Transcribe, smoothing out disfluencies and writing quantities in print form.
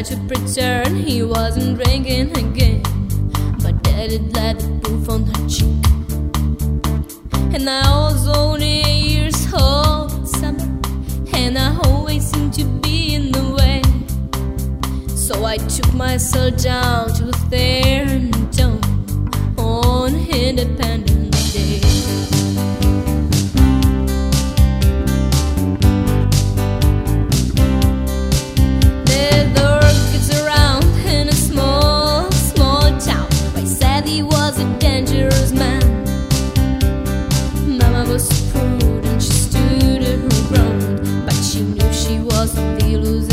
to pretend he wasn't drinking again, but daddy let the proof on her cheek. And I was only 8 years old summer, and I always seemed to be in the way. So I took myself down to the staring dome on Independence Day. Was prudent, she stood her ground, but she knew she was the loser.